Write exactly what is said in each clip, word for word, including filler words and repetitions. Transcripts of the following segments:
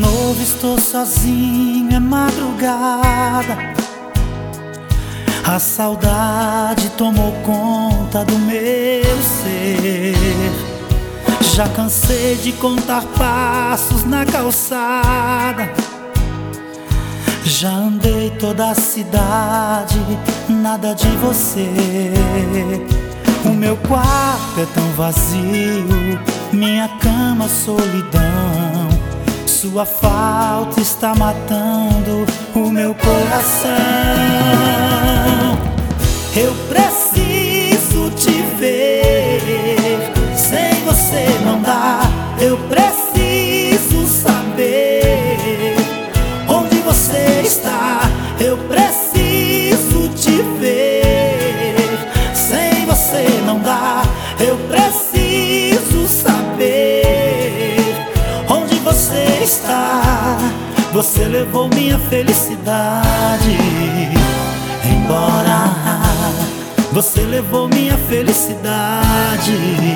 novo estou sozinho, é madrugada. A saudade tomou conta do meu ser. Já cansei de contar passos na calçada. Já andei toda a cidade, nada de você. O meu quarto é tão vazio, minha cama solidão. Sua falta está matando o meu coração. Eu preciso te ver, sem você não dá. Eu preciso saber onde você está. Eu preciso te ver, sem você não dá. Eu preciso saber onde você está. Você levou minha felicidade embora. Você levou minha felicidade.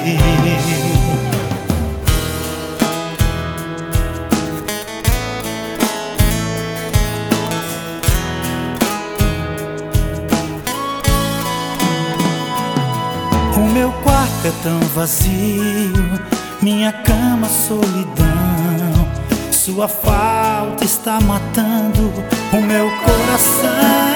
O meu quarto é tão vazio, minha cama solidão. Sua falta está matando o meu coração.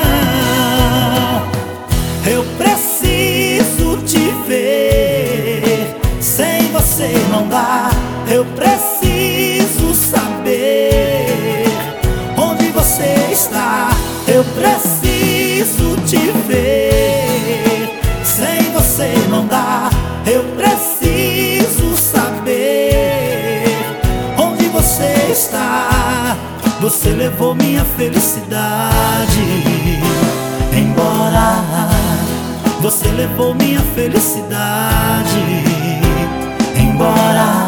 Eu preciso te ver, sem você não dá. Eu preciso saber onde você está. Eu preciso te ver, sem você não dá. Eu preciso saber onde você está. Você levou minha felicidade embora. Você levou minha felicidade embora.